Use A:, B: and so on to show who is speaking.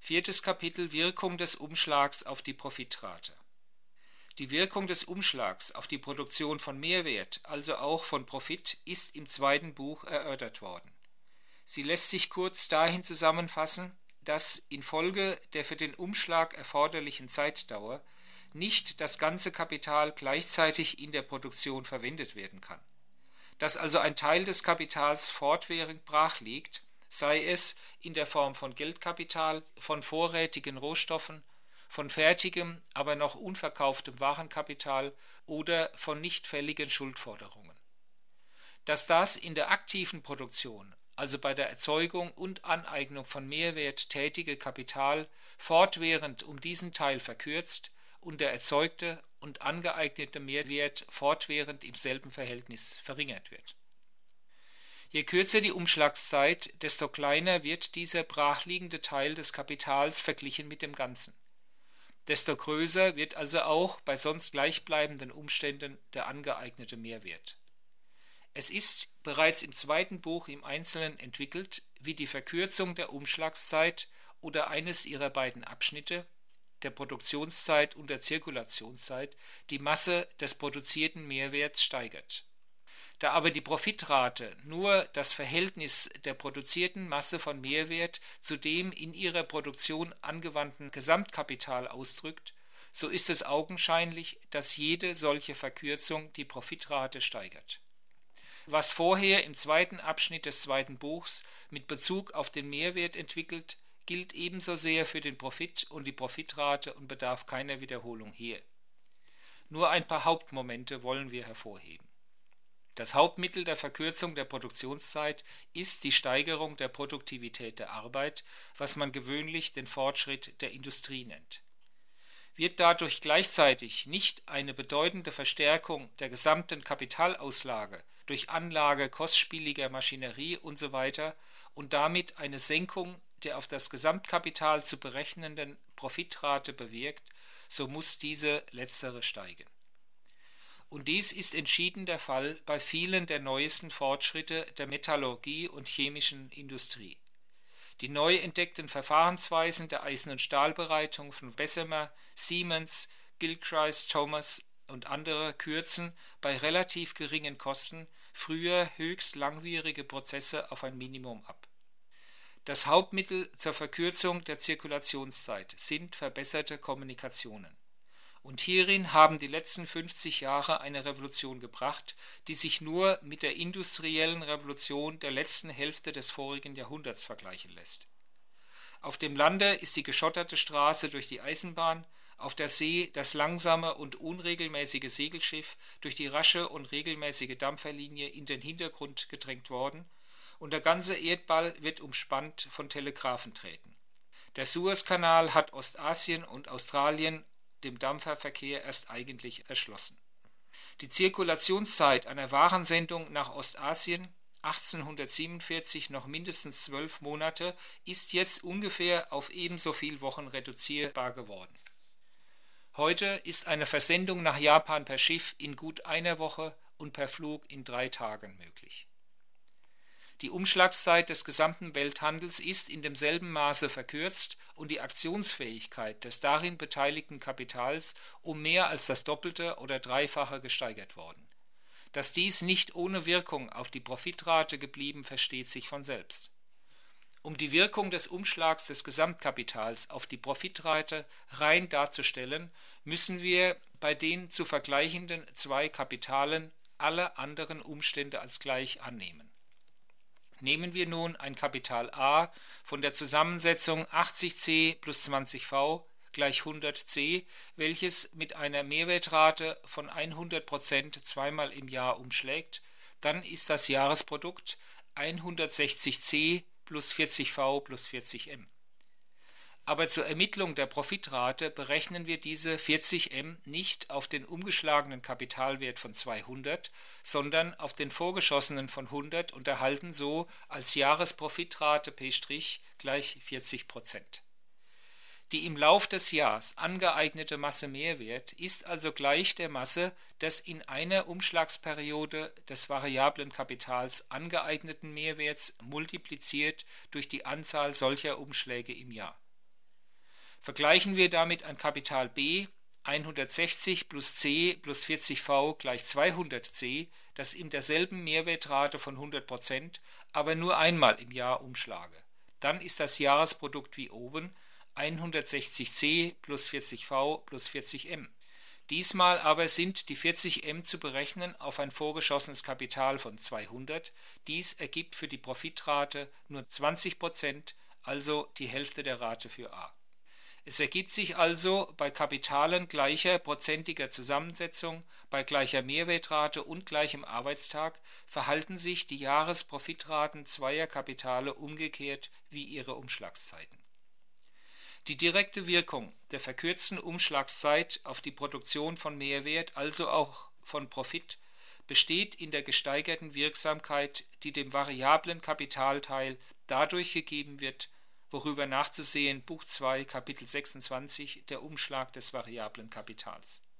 A: Viertes Kapitel: Wirkung des Umschlags auf die Profitrate. Die Wirkung des Umschlags auf die Produktion von Mehrwert, also auch von Profit, ist im zweiten Buch erörtert worden. Sie lässt sich kurz dahin zusammenfassen, dass infolge der für den Umschlag erforderlichen Zeitdauer nicht das ganze Kapital gleichzeitig in der Produktion verwendet werden kann. Dass also ein Teil des Kapitals fortwährend brach liegt, sei es in der Form von Geldkapital, von vorrätigen Rohstoffen, von fertigem, aber noch unverkauftem Warenkapital oder von nicht fälligen Schuldforderungen. Dass das in der aktiven Produktion, also bei der Erzeugung und Aneignung von Mehrwert tätige Kapital, fortwährend um diesen Teil verkürzt und der erzeugte und angeeignete Mehrwert fortwährend im selben Verhältnis verringert wird. Je kürzer die Umschlagszeit, desto kleiner wird dieser brachliegende Teil des Kapitals verglichen mit dem Ganzen. Desto größer wird also auch bei sonst gleichbleibenden Umständen der angeeignete Mehrwert. Es ist bereits im zweiten Buch im Einzelnen entwickelt, wie die Verkürzung der Umschlagszeit oder eines ihrer beiden Abschnitte, der Produktionszeit und der Zirkulationszeit, die Masse des produzierten Mehrwerts steigert. Da aber die Profitrate nur das Verhältnis der produzierten Masse von Mehrwert zu dem in ihrer Produktion angewandten Gesamtkapital ausdrückt, so ist es augenscheinlich, dass jede solche Verkürzung die Profitrate steigert. Was vorher im zweiten Abschnitt des zweiten Buchs mit Bezug auf den Mehrwert entwickelt, gilt ebenso sehr für den Profit und die Profitrate und bedarf keiner Wiederholung hier. Nur ein paar Hauptmomente wollen wir hervorheben. Das Hauptmittel der Verkürzung der Produktionszeit ist die Steigerung der Produktivität der Arbeit, was man gewöhnlich den Fortschritt der Industrie nennt. Wird dadurch gleichzeitig nicht eine bedeutende Verstärkung der gesamten Kapitalauslage durch Anlage kostspieliger Maschinerie usw. und damit eine Senkung der auf das Gesamtkapital zu berechnenden Profitrate bewirkt, so muss diese letztere steigen. Und dies ist entschieden der Fall bei vielen der neuesten Fortschritte der Metallurgie und chemischen Industrie. Die neu entdeckten Verfahrensweisen der Eisen- und Stahlbereitung von Bessemer, Siemens, Gilchrist, Thomas und andere kürzen bei relativ geringen Kosten früher höchst langwierige Prozesse auf ein Minimum ab. Das Hauptmittel zur Verkürzung der Zirkulationszeit sind verbesserte Kommunikationen. Und hierin haben die letzten 50 Jahre eine Revolution gebracht, die sich nur mit der industriellen Revolution der letzten Hälfte des vorigen Jahrhunderts vergleichen lässt. Auf dem Lande ist die geschotterte Straße durch die Eisenbahn, auf der See das langsame und unregelmäßige Segelschiff durch die rasche und regelmäßige Dampferlinie in den Hintergrund gedrängt worden und der ganze Erdball wird umspannt von Telegrafendrähten. Der Suezkanal hat Ostasien und Australien dem Dampferverkehr erst eigentlich erschlossen. Die Zirkulationszeit einer Warensendung nach Ostasien, 1847 noch mindestens 12 Monate, ist jetzt ungefähr auf ebenso viele Wochen reduzierbar geworden. Heute ist eine Versendung nach Japan per Schiff in gut einer Woche und per Flug in 3 Tagen möglich. Die Umschlagszeit des gesamten Welthandels ist in demselben Maße verkürzt und die Aktionsfähigkeit des darin beteiligten Kapitals um mehr als das Doppelte oder Dreifache gesteigert worden. Dass dies nicht ohne Wirkung auf die Profitrate geblieben, versteht sich von selbst. Um die Wirkung des Umschlags des Gesamtkapitals auf die Profitrate rein darzustellen, müssen wir bei den zu vergleichenden 2 Kapitalen alle anderen Umstände als gleich annehmen. Nehmen wir nun ein Kapital A von der Zusammensetzung 80C plus 20V gleich 100C, welches mit einer Mehrwertrate von 100% zweimal im Jahr umschlägt, dann ist das Jahresprodukt 160C plus 40V plus 40M. Aber zur Ermittlung der Profitrate berechnen wir diese 40M nicht auf den umgeschlagenen Kapitalwert von 200, sondern auf den vorgeschossenen von 100 und erhalten so als Jahresprofitrate P' gleich 40%. Die im Lauf des Jahres angeeignete Masse Mehrwert ist also gleich der Masse des in einer Umschlagsperiode des variablen Kapitals angeeigneten Mehrwerts multipliziert durch die Anzahl solcher Umschläge im Jahr. Vergleichen wir damit ein Kapital B 160 plus C plus 40V gleich 200C, das in derselben Mehrwertrate von 100%, aber nur einmal im Jahr umschlage. Dann ist das Jahresprodukt wie oben 160C plus 40V plus 40M. Diesmal aber sind die 40M zu berechnen auf ein vorgeschossenes Kapital von 200. Dies ergibt für die Profitrate nur 20%, also die Hälfte der Rate für A. Es ergibt sich also bei Kapitalen gleicher prozentiger Zusammensetzung, bei gleicher Mehrwertrate und gleichem Arbeitstag verhalten sich die Jahresprofitraten zweier Kapitale umgekehrt wie ihre Umschlagszeiten. Die direkte Wirkung der verkürzten Umschlagszeit auf die Produktion von Mehrwert, also auch von Profit, besteht in der gesteigerten Wirksamkeit, die dem variablen Kapitalteil dadurch gegeben wird, worüber nachzusehen Buch 2, Kapitel 26, der Umschlag des variablen Kapitals.